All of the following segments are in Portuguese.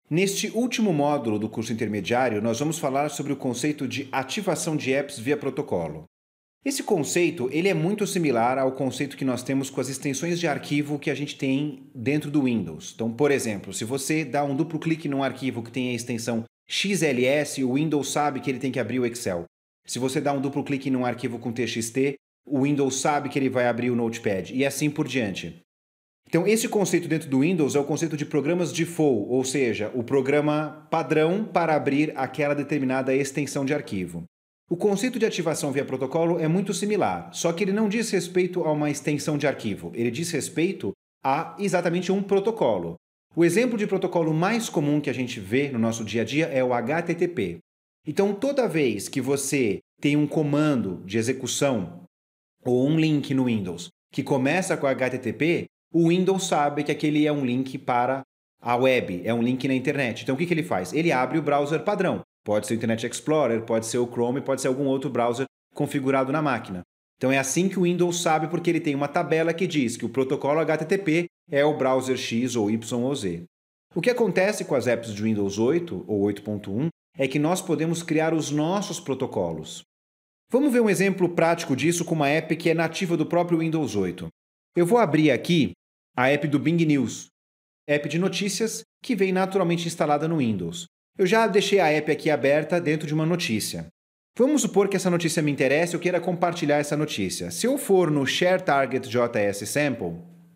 Neste último módulo do curso intermediário, nós vamos falar sobre o conceito de ativação de apps via protocolo. Esse conceito ele é muito similar ao conceito que nós temos com as extensões de arquivo que a gente tem dentro do Windows. Então, por exemplo, se você dá um duplo clique num arquivo que tem a extensão XLS, o Windows sabe que ele tem que abrir o Excel. Se você dá um duplo clique num arquivo com TXT, o Windows sabe que ele vai abrir o Notepad, e assim por diante. Então, esse conceito dentro do Windows é o conceito de programas default, ou seja, o programa padrão para abrir aquela determinada extensão de arquivo. O conceito de ativação via protocolo é muito similar, só que ele não diz respeito a uma extensão de arquivo, ele diz respeito a exatamente um protocolo. O exemplo de protocolo mais comum que a gente vê no nosso dia a dia é o HTTP. Então, toda vez que você tem um comando de execução ou um link no Windows que começa com HTTP, o Windows sabe que aquele é um link para a web, é um link na internet. Então, o que ele faz? Ele abre o browser padrão. Pode ser o Internet Explorer, pode ser o Chrome, pode ser algum outro browser configurado na máquina. Então, é assim que o Windows sabe, porque ele tem uma tabela que diz que o protocolo HTTP é o browser X ou Y ou Z. O que acontece com as apps de Windows 8 ou 8.1 é que nós podemos criar os nossos protocolos. Vamos ver um exemplo prático disso com uma app que é nativa do próprio Windows 8. Eu vou abrir aqui a app do Bing News, app de notícias que vem naturalmente instalada no Windows. Eu já deixei a app aqui aberta dentro de uma notícia. Vamos supor que essa notícia me interessa e eu queira compartilhar essa notícia. Se eu for no Share Target JS Sample,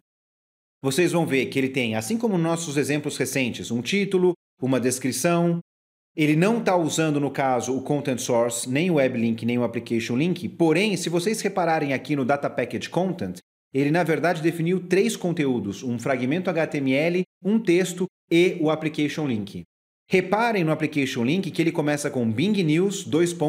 vocês vão ver que ele tem, assim como nossos exemplos recentes, um título, uma descrição. Ele não está usando, no caso, o Content Source, nem o Web Link, nem o Application Link. Porém, se vocês repararem aqui no Data Package Content, ele, na verdade, definiu 3 conteúdos, um fragmento HTML, um texto e o Application Link. Reparem no Application Link que ele começa com Bing News,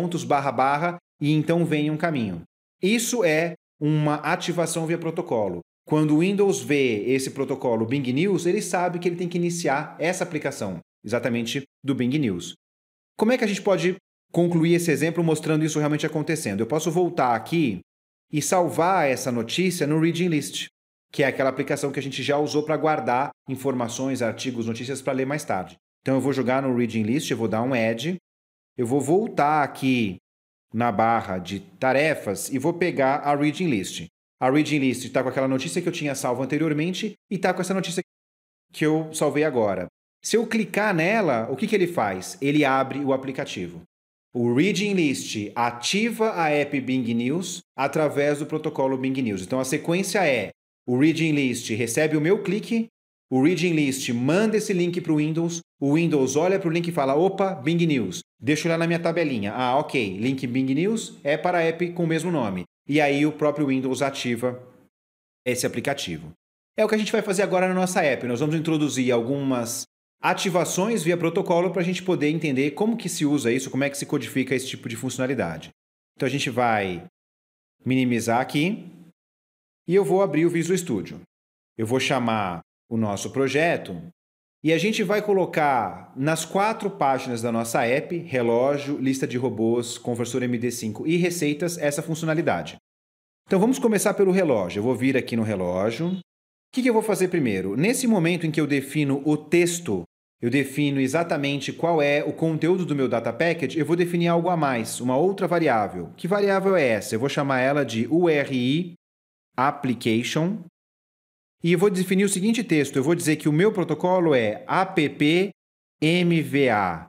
// e então vem um caminho. Isso é uma ativação via protocolo. Quando o Windows vê esse protocolo Bing News, ele sabe que ele tem que iniciar essa aplicação, exatamente do Bing News. Como é que a gente pode concluir esse exemplo mostrando isso realmente acontecendo? Eu posso voltar aqui e salvar essa notícia no Reading List, que é aquela aplicação que a gente já usou para guardar informações, artigos, notícias para ler mais tarde. Então eu vou jogar no Reading List, eu vou dar um add, eu vou voltar aqui na barra de tarefas e vou pegar a Reading List. A Reading List está com aquela notícia que eu tinha salvo anteriormente e está com essa notícia que eu salvei agora. Se eu clicar nela, o que ele faz? Ele abre o aplicativo. O Reading List ativa a app Bing News através do protocolo Bing News. Então a sequência é: o Reading List recebe o meu clique, o Reading List manda esse link para o Windows olha para o link e fala: opa, Bing News, deixa eu olhar na minha tabelinha. Ah, ok, link Bing News é para a app com o mesmo nome. E aí o próprio Windows ativa esse aplicativo. É o que a gente vai fazer agora na nossa app. Nós vamos introduzir algumas ativações via protocolo para a gente poder entender como que se usa isso, como é que se codifica esse tipo de funcionalidade. Então a gente vai minimizar aqui e eu vou abrir o Visual Studio. Eu vou chamar o nosso projeto e a gente vai colocar nas 4 páginas da nossa app, relógio, lista de robôs, conversor MD5 e receitas, essa funcionalidade. Então vamos começar pelo relógio. Eu vou vir aqui no relógio. O que eu vou fazer primeiro? Nesse momento em que eu defino o texto, eu defino exatamente qual é o conteúdo do meu data package, eu vou definir algo a mais, uma outra variável. Que variável é essa? Eu vou chamar ela de URI application e eu vou definir o seguinte texto. Eu vou dizer que o meu protocolo é app mva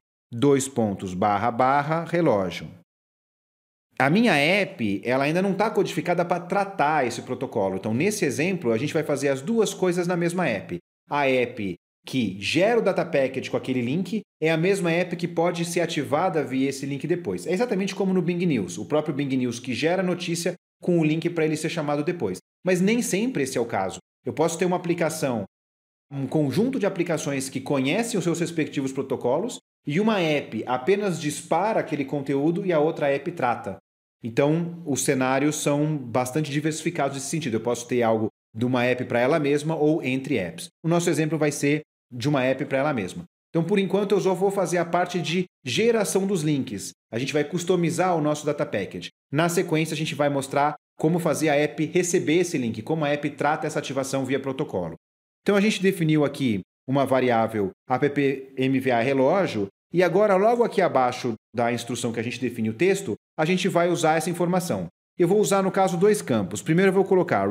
relógio. A minha app, ela ainda não está codificada para tratar esse protocolo. Então, nesse exemplo, a gente vai fazer as duas coisas na mesma app. A app que gera o data package com aquele link é a mesma app que pode ser ativada via esse link depois. É exatamente como no Bing News. O próprio Bing News que gera a notícia com o link para ele ser chamado depois. Mas nem sempre esse é o caso. Eu posso ter uma aplicação, um conjunto de aplicações que conhecem os seus respectivos protocolos e uma app apenas dispara aquele conteúdo e a outra app trata. Então, os cenários são bastante diversificados nesse sentido. Eu posso ter algo de uma app para ela mesma ou entre apps. O nosso exemplo vai ser de uma app para ela mesma. Então, por enquanto, eu só vou fazer a parte de geração dos links. A gente vai customizar o nosso data package. Na sequência, a gente vai mostrar como fazer a app receber esse link, como a app trata essa ativação via protocolo. Então, a gente definiu aqui uma variável app_mva_relógio, e agora logo aqui abaixo da instrução que a gente define o texto, a gente vai usar essa informação. Eu vou usar, no caso, dois campos. Primeiro eu vou colocar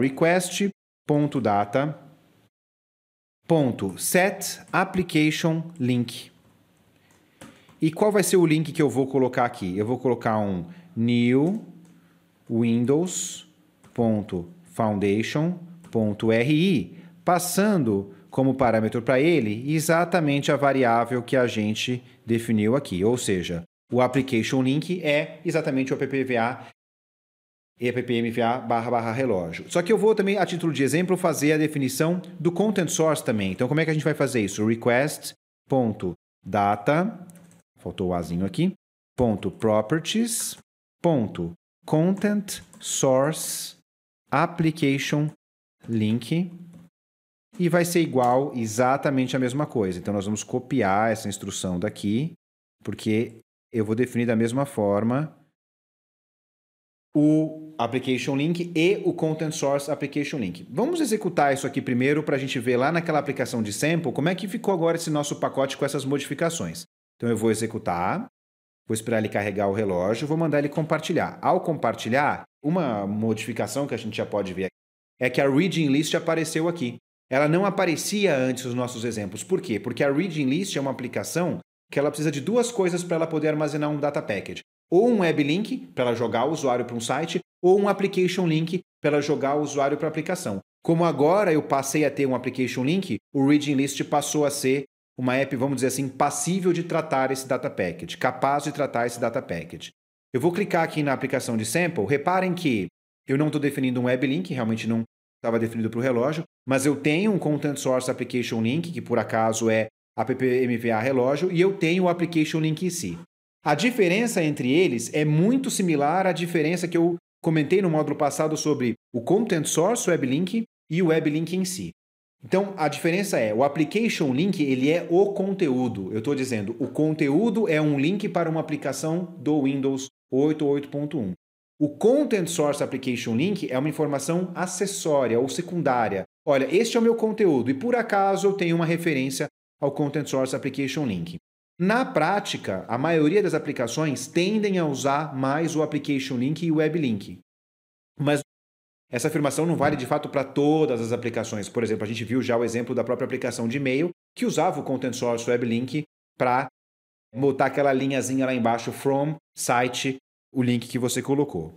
request.data.setApplicationLink. E qual vai ser o link que eu vou colocar aqui? Eu vou colocar um new windows.foundation.ri, passando como parâmetro para ele exatamente a variável que a gente definiu aqui. Ou seja, o application link é exatamente o appva e app_mva/relógio. Só que eu vou também, a título de exemplo, fazer a definição do content source também. Então, como é que a gente vai fazer isso? Request.data, faltou o azinho aqui, .properties, .content source application link, e vai ser igual exatamente a mesma coisa. Então, nós vamos copiar essa instrução daqui, porque eu vou definir da mesma forma o application link e o content source application link. Vamos executar isso aqui primeiro para a gente ver lá naquela aplicação de sample como é que ficou agora esse nosso pacote com essas modificações. Então eu vou executar, vou esperar ele carregar o relógio, vou mandar ele compartilhar. Ao compartilhar, uma modificação que a gente já pode ver é que a reading list apareceu aqui. Ela não aparecia antes nos nossos exemplos. Por quê? Porque a reading list é uma aplicação que ela precisa de duas coisas para ela poder armazenar um data package. Ou um web link, para ela jogar o usuário para um site, ou um application link, para ela jogar o usuário para a aplicação. Como agora eu passei a ter um application link, o reading list passou a ser uma app, vamos dizer assim, passível de tratar esse data package, capaz de tratar esse data package. Eu vou clicar aqui na aplicação de sample, reparem que eu não estou definindo um web link, realmente não estava definido para o relógio, mas eu tenho um Content Source Application Link, que por acaso é app_mva_relógio, e eu tenho o Application Link em si. A diferença entre eles é muito similar à diferença que eu comentei no módulo passado sobre o Content Source Web Link e o Web Link em si. Então, a diferença é, o Application Link, ele é o conteúdo. Eu estou dizendo, o conteúdo é um link para uma aplicação do Windows 8 ou 8.1. O Content Source Application Link é uma informação acessória ou secundária. Olha, este é o meu conteúdo e por acaso eu tenho uma referência ao Content Source Application Link. Na prática, a maioria das aplicações tendem a usar mais o Application Link e o Web Link. Mas essa afirmação não vale de fato para todas as aplicações. Por exemplo, a gente viu já o exemplo da própria aplicação de e-mail que usava o Content Source Web Link para botar aquela linhazinha lá embaixo, from, site, o link que você colocou.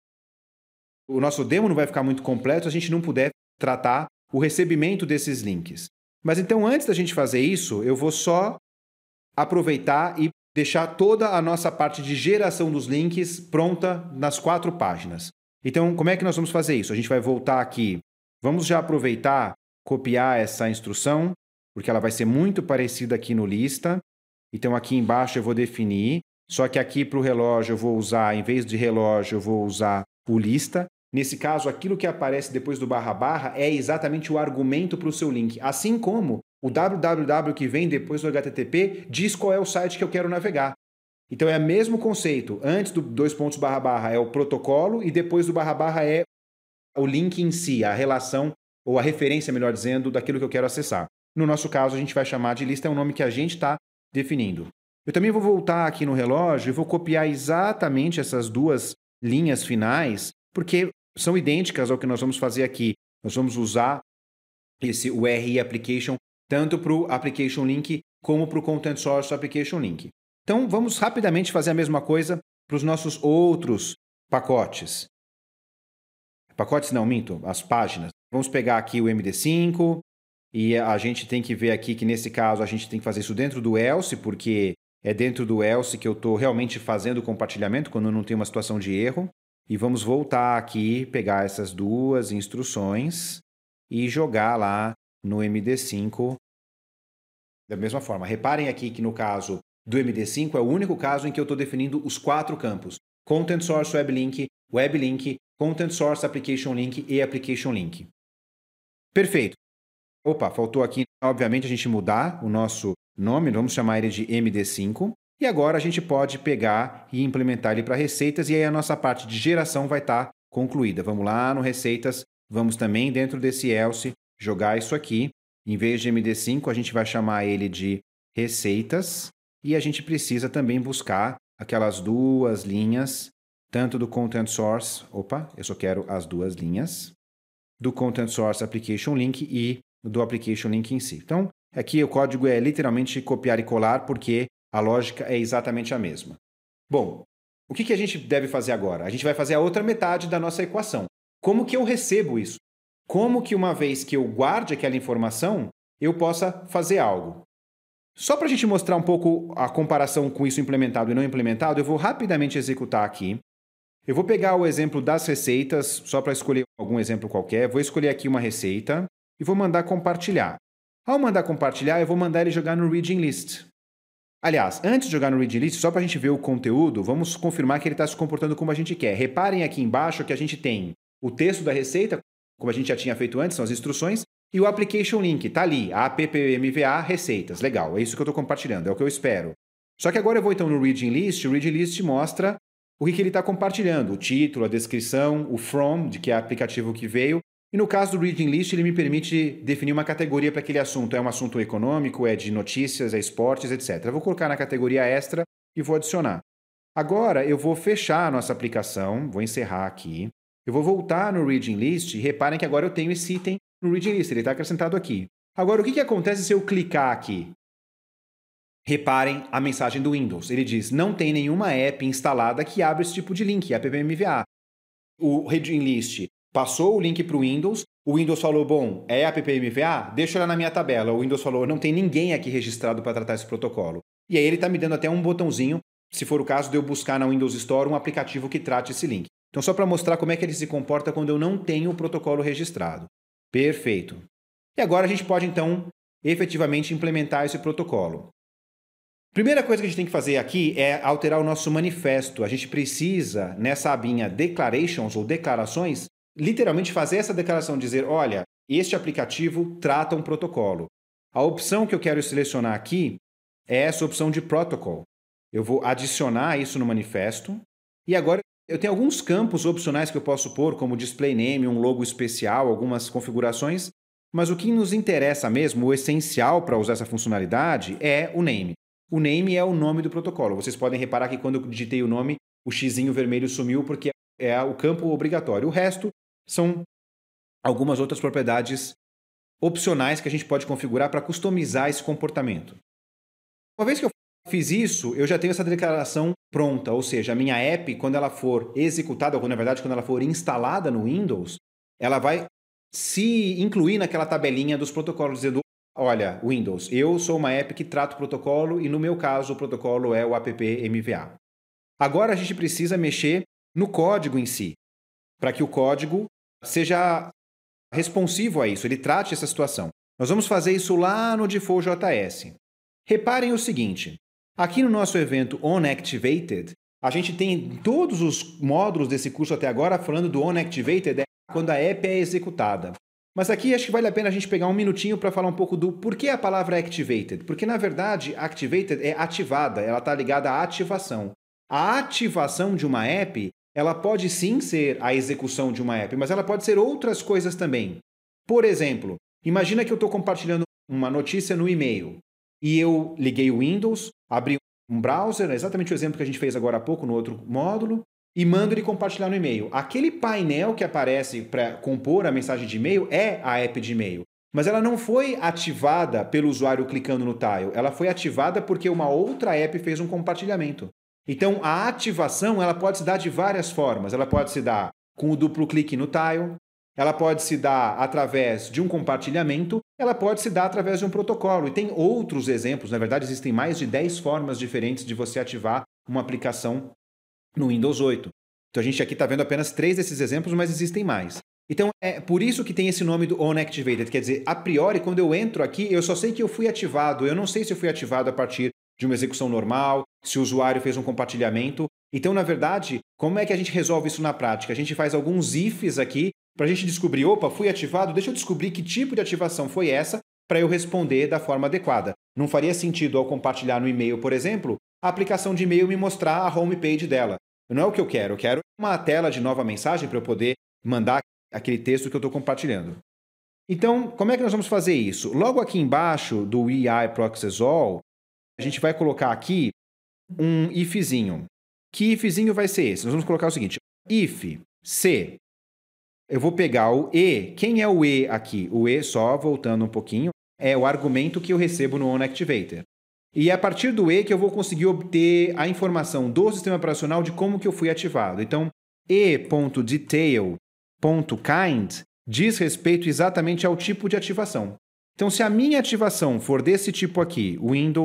O nosso demo não vai ficar muito completo se a gente não puder tratar o recebimento desses links. Mas então, antes da gente fazer isso, eu vou só aproveitar e deixar toda a nossa parte de geração dos links pronta nas 4 páginas. Então, como é que nós vamos fazer isso? A gente vai voltar aqui. Vamos já aproveitar, copiar essa instrução, porque ela vai ser muito parecida aqui no lista. Então, aqui embaixo eu vou definir, só que aqui para o relógio eu vou usar, em vez de relógio, eu vou usar o lista. Nesse caso, aquilo que aparece depois do // é exatamente o argumento para o seu link. Assim como o www que vem depois do HTTP diz qual é o site que eu quero navegar. Então é o mesmo conceito. Antes do // é o protocolo e depois do // é o link em si, a relação ou a referência, melhor dizendo, daquilo que eu quero acessar. No nosso caso, a gente vai chamar de lista, é um nome que a gente está definindo. Eu também vou voltar aqui no relógio e vou copiar exatamente essas 2 linhas finais, porque são idênticas ao que nós vamos fazer aqui. Nós vamos usar esse URI Application tanto para o Application Link como para o Content Source Application Link. Então, vamos rapidamente fazer a mesma coisa para os nossos outros pacotes. Pacotes não, minto, as páginas. Vamos pegar aqui o MD5 e a gente tem que ver aqui que nesse caso a gente tem que fazer isso dentro do else, porque é dentro do else que eu estou realmente fazendo o compartilhamento quando eu não tenho uma situação de erro. E vamos voltar aqui, pegar essas 2 instruções e jogar lá no MD5 da mesma forma. Reparem aqui que no caso do MD5 é o único caso em que eu estou definindo os 4 campos. Content Source Web Link, Content Source Application Link e Application Link. Perfeito. Opa, faltou aqui, obviamente, a gente mudar o nosso nome, vamos chamar ele de MD5. E agora a gente pode pegar e implementar ele para receitas e aí a nossa parte de geração vai estar concluída. Vamos lá no receitas, vamos também dentro desse else jogar isso aqui Em vez de MD5, a gente vai chamar ele de receitas e a gente precisa também buscar aquelas duas linhas, tanto do Content Source, eu só quero as duas linhas, do Content Source Application Link e do Application Link em si. Então, aqui o código é literalmente copiar e colar, porque a lógica é exatamente a mesma. Bom, o que a gente deve fazer agora? A gente vai fazer a outra metade da nossa equação. Como que eu recebo isso? Como que uma vez que eu guarde aquela informação, eu possa fazer algo? Só para a gente mostrar um pouco a comparação com isso implementado e não implementado, eu vou rapidamente executar aqui. Eu vou pegar o exemplo das receitas, só para escolher algum exemplo qualquer. Vou escolher aqui uma receita e vou mandar compartilhar. Ao mandar compartilhar, eu vou mandar ele jogar no Reading List. Aliás, antes de jogar no Reading List, só para a gente ver o conteúdo, vamos confirmar que ele está se comportando como a gente quer. Reparem aqui embaixo que a gente tem o texto da receita, como a gente já tinha feito antes, são as instruções, e o Application Link, está ali, appmva receitas. Legal, é isso que eu estou compartilhando, é o que eu espero. Só que agora eu vou então no Reading List, o Reading List mostra o que ele está compartilhando, o título, a descrição, o from, que é o aplicativo que veio, e no caso do Reading List ele me permite definir uma categoria para aquele assunto. É um assunto econômico, é de notícias, é esportes, etc. Eu vou colocar na categoria extra e vou adicionar. Agora eu vou fechar a nossa aplicação, vou encerrar aqui. Eu vou voltar no Reading List e reparem que agora eu tenho esse item no Reading List, ele está acrescentado aqui. Agora, o que acontece se eu clicar aqui? Reparem a mensagem do Windows. Ele diz, não tem nenhuma app instalada que abra esse tipo de link, appmva. O Reading List passou o link para o Windows falou, bom, é appmva? Deixa ela na minha tabela. O Windows falou, não tem ninguém aqui registrado para tratar esse protocolo. E aí ele está me dando até um botãozinho, se for o caso de eu buscar na Windows Store um aplicativo que trate esse link. Então, só para mostrar como é que ele se comporta quando eu não tenho o protocolo registrado. Perfeito. E agora a gente pode, então, efetivamente implementar esse protocolo. Primeira coisa que a gente tem que fazer aqui é alterar o nosso manifesto. A gente precisa, nessa abinha Declarations ou Declarações, literalmente fazer essa declaração, dizer, olha, este aplicativo trata um protocolo. A opção que eu quero selecionar aqui é essa opção de Protocol. Eu vou adicionar isso no manifesto. E agora eu tenho alguns campos opcionais que eu posso pôr, como display name, um logo especial, algumas configurações, mas o que nos interessa mesmo, o essencial para usar essa funcionalidade é o name. O name é o nome do protocolo. Vocês podem reparar que quando eu digitei o nome, o xizinho vermelho sumiu porque é o campo obrigatório. O resto são algumas outras propriedades opcionais que a gente pode configurar para customizar esse comportamento. Uma vez que eu fiz isso, eu já tenho essa declaração pronta, ou seja, a minha app, quando ela for executada, ou na verdade, quando ela for instalada no Windows, ela vai se incluir naquela tabelinha dos protocolos, dizendo, olha, Windows, eu sou uma app que trata o protocolo e no meu caso o protocolo é o appmva. Agora a gente precisa mexer no código em si, para que o código seja responsivo a isso, ele trate essa situação. Nós vamos fazer isso lá no Default.js. Reparem o seguinte, aqui no nosso evento onActivated, a gente tem todos os módulos desse curso até agora falando do onActivated, quando a app é executada. Mas aqui acho que vale a pena a gente pegar um minutinho para falar um pouco do porquê a palavra activated. Porque, na verdade, activated é ativada, ela está ligada à ativação. A ativação de uma app, ela pode sim ser a execução de uma app, mas ela pode ser outras coisas também. Por exemplo, imagina que eu estou compartilhando uma notícia no e-mail e eu liguei o Windows, abri um browser, exatamente o exemplo que a gente fez agora há pouco no outro módulo, e mando ele compartilhar no e-mail. Aquele painel que aparece para compor a mensagem de e-mail é a app de e-mail. Mas ela não foi ativada pelo usuário clicando no tile. Ela foi ativada porque uma outra app fez um compartilhamento. Então, a ativação ela pode se dar de várias formas. Ela pode se dar com o duplo clique no tile, ela pode se dar através de um compartilhamento, ela pode se dar através de um protocolo. E tem outros exemplos. Na verdade, existem mais de 10 formas diferentes de você ativar uma aplicação no Windows 8. Então a gente aqui está vendo apenas 3 desses exemplos, mas existem mais. Então é por isso que tem esse nome do onActivated, quer dizer, a priori, quando eu entro aqui, eu só sei que eu fui ativado, eu não sei se eu fui ativado a partir de uma execução normal, se o usuário fez um compartilhamento. Então, na verdade, como é que a gente resolve isso na prática? A gente faz alguns ifs aqui para a gente descobrir, opa, fui ativado, deixa eu descobrir que tipo de ativação foi essa para eu responder da forma adequada. Não faria sentido ao compartilhar no e-mail, por exemplo, a aplicação de e-mail me mostrar a homepage dela. Não é o que eu quero uma tela de nova mensagem para eu poder mandar aquele texto que eu estou compartilhando. Então, como é que nós vamos fazer isso? Logo aqui embaixo do EI Proxies All, a gente vai colocar aqui um ifzinho. Que ifzinho vai ser esse? Nós vamos colocar o seguinte, if se, eu vou pegar o e, quem é o e aqui? O e, só voltando um pouquinho, é o argumento que eu recebo no onActivator. E é a partir do e que eu vou conseguir obter a informação do sistema operacional de como que eu fui ativado. Então, e.detail.kind diz respeito exatamente ao tipo de ativação. Então, se a minha ativação for desse tipo aqui,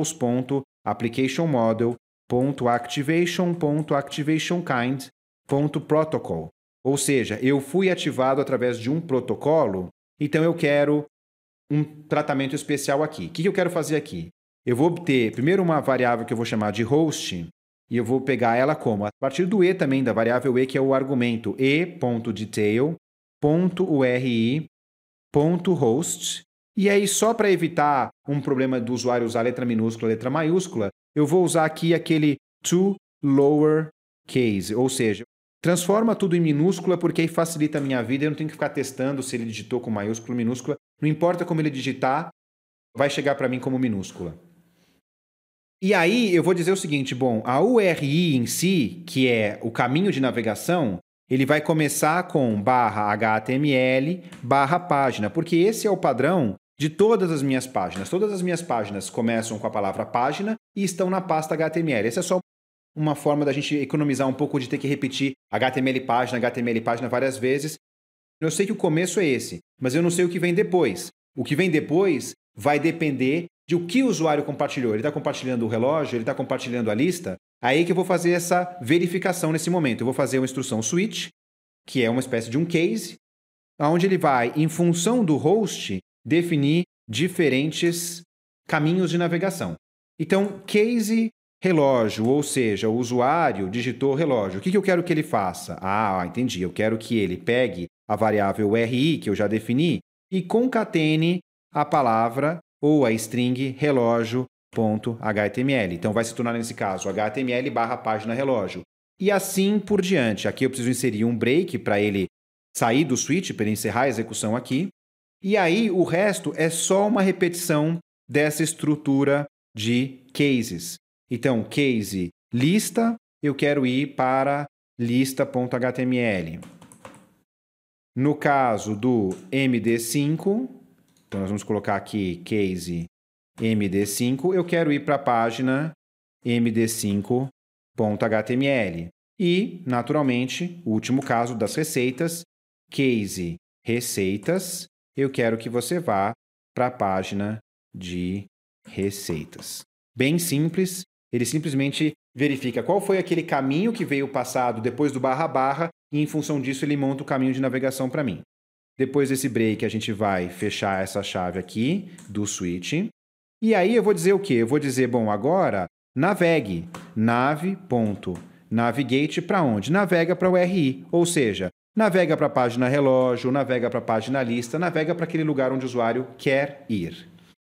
windows.applicationmodel.activation.activationkind.protocol, ou seja, eu fui ativado através de um protocolo, então eu quero um tratamento especial aqui. O que eu quero fazer aqui? Eu vou obter primeiro uma variável que eu vou chamar de host, e eu vou pegar ela como? A partir do e também, da variável e, que é o argumento e.detail.uri.host. E aí, só para evitar um problema do usuário usar letra minúscula, letra maiúscula, eu vou usar aqui aquele to lowercase, ou seja, transforma tudo em minúscula porque aí facilita a minha vida, eu não tenho que ficar testando se ele digitou com maiúscula ou minúscula. Não importa como ele digitar, vai chegar para mim como minúscula. E aí eu vou dizer o seguinte, bom, a URI em si, que é o caminho de navegação, ele vai começar com /HTML/página, porque esse é o padrão de todas as minhas páginas. Todas as minhas páginas começam com a palavra página e estão na pasta HTML. Essa é só uma forma da gente economizar um pouco de ter que repetir HTML página várias vezes. Eu sei que o começo é esse, mas eu não sei o que vem depois. O que vem depois vai depender de o que o usuário compartilhou. Ele está compartilhando o relógio, ele está compartilhando a lista. Aí que eu vou fazer essa verificação nesse momento. Eu vou fazer uma instrução switch, que é uma espécie de um case, onde ele vai, em função do host, definir diferentes caminhos de navegação. Então, case relógio, ou seja, o usuário digitou relógio. O que eu quero que ele faça? Entendi. Eu quero que ele pegue a variável RI, que eu já defini, e concatene a palavra ou a string relógio.html. Então, vai se tornar, nesse caso, HTML/página relógio. E assim por diante. Aqui eu preciso inserir um break para ele sair do switch, para ele encerrar a execução aqui. E aí, o resto é só uma repetição dessa estrutura de cases. Então, case lista, eu quero ir para lista.html. No caso do MD5, então nós vamos colocar aqui case MD5, eu quero ir para a página md5.html. E, naturalmente, o último caso das receitas, case receitas, eu quero que você vá para a página de receitas. Bem simples, ele simplesmente verifica qual foi aquele caminho que veio passado depois do // e, em função disso, ele monta o caminho de navegação para mim. Depois desse break, a gente vai fechar essa chave aqui do switch. E aí eu vou dizer o quê? Eu vou dizer, bom, agora navegue. Nav.navigate para onde? Navega para o RI, ou seja, navega para a página relógio, navega para a página lista, navega para aquele lugar onde o usuário quer ir.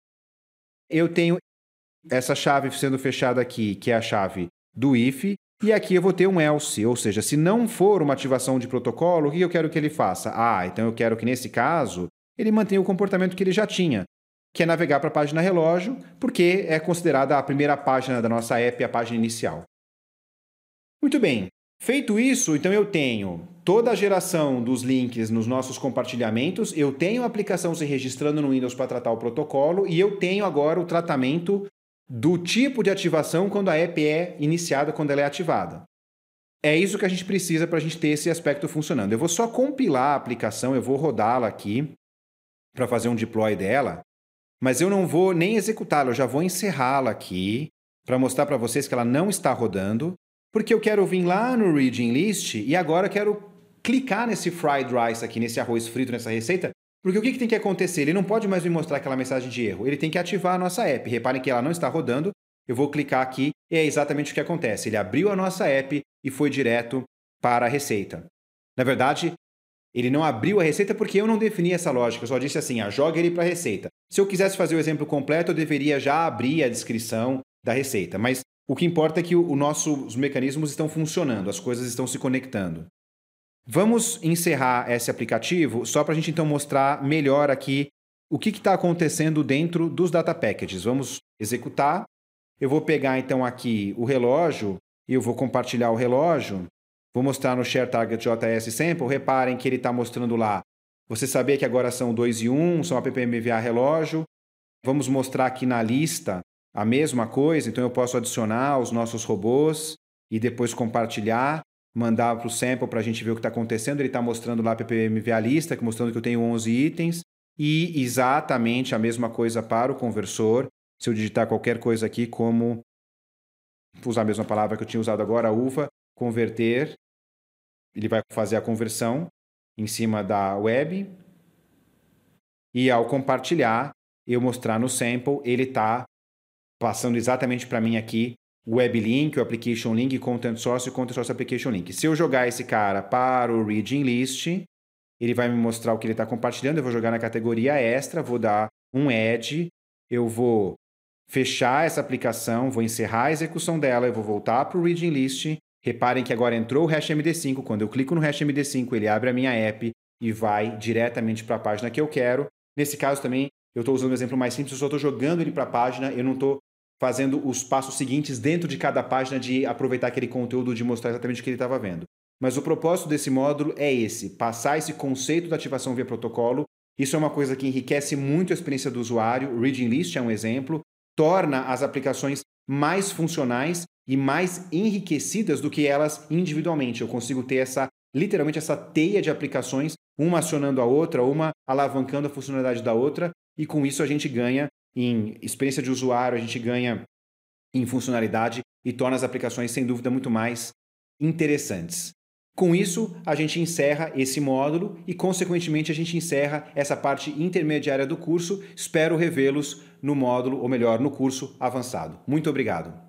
Eu tenho essa chave sendo fechada aqui, que é a chave do if, e aqui eu vou ter um else, ou seja, se não for uma ativação de protocolo, o que eu quero que ele faça? Então eu quero que, nesse caso, ele mantenha o comportamento que ele já tinha, que é navegar para a página relógio, porque é considerada a primeira página da nossa app, a página inicial. Muito bem. Feito isso, então eu tenho toda a geração dos links nos nossos compartilhamentos, eu tenho a aplicação se registrando no Windows para tratar o protocolo e eu tenho agora o tratamento do tipo de ativação quando a app é iniciada, quando ela é ativada. É isso que a gente precisa para a gente ter esse aspecto funcionando. Eu vou só compilar a aplicação, eu vou rodá-la aqui para fazer um deploy dela, mas eu não vou nem executá-la, eu já vou encerrá-la aqui para mostrar para vocês que ela não está rodando, porque eu quero vir lá no Reading List e agora quero clicar nesse fried rice aqui, nesse arroz frito, nessa receita, porque o que tem que acontecer? Ele não pode mais me mostrar aquela mensagem de erro. Ele tem que ativar a nossa app. Reparem que ela não está rodando. Eu vou clicar aqui e é exatamente o que acontece. Ele abriu a nossa app e foi direto para a receita. Na verdade, ele não abriu a receita porque eu não defini essa lógica. Eu só disse assim, joga ele para a receita. Se eu quisesse fazer o exemplo completo, eu deveria já abrir a descrição da receita. Mas o que importa é que os mecanismos estão funcionando, as coisas estão se conectando. Vamos encerrar esse aplicativo só para a gente então mostrar melhor aqui o que está acontecendo dentro dos data packages. Vamos executar. Eu vou pegar então aqui o relógio e eu vou compartilhar o relógio. Vou mostrar no Share Target JS Sample. Reparem que ele está mostrando lá. Você sabia que agora são 2 e 1, são appmva relógio. Vamos mostrar aqui na lista a mesma coisa. Então eu posso adicionar os nossos robôs e depois compartilhar, mandar para o sample para a gente ver o que está acontecendo. Ele está mostrando lá a appmva lista, mostrando que eu tenho 11 itens. E exatamente a mesma coisa para o conversor. Se eu digitar qualquer coisa aqui, como vou usar a mesma palavra que eu tinha usado agora, uva, converter, ele vai fazer a conversão em cima da web. E ao compartilhar, eu mostrar no sample, ele está passando exatamente para mim aqui o web link, o application link, content source e content source application link. Se eu jogar esse cara para o reading list, ele vai me mostrar o que ele está compartilhando. Eu vou jogar na categoria extra, vou dar um add, eu vou fechar essa aplicação, vou encerrar a execução dela, eu vou voltar para o reading list. Reparem que agora entrou o hash MD5. Quando eu clico no hash MD5, ele abre a minha app e vai diretamente para a página que eu quero. Nesse caso também, eu estou usando um exemplo mais simples, eu só estou jogando ele para a página, eu não estou fazendo os passos seguintes dentro de cada página de aproveitar aquele conteúdo, de mostrar exatamente o que ele estava vendo. Mas o propósito desse módulo é esse, passar esse conceito da ativação via protocolo. Isso é uma coisa que enriquece muito a experiência do usuário. O Reading List é um exemplo, torna as aplicações mais funcionais e mais enriquecidas do que elas individualmente. Eu consigo ter literalmente essa teia de aplicações, uma acionando a outra, uma alavancando a funcionalidade da outra, e com isso a gente ganha em experiência de usuário, a gente ganha em funcionalidade e torna as aplicações, sem dúvida, muito mais interessantes. Com isso, a gente encerra esse módulo e, consequentemente, a gente encerra essa parte intermediária do curso. Espero revê-los no módulo, ou melhor, no curso avançado. Muito obrigado.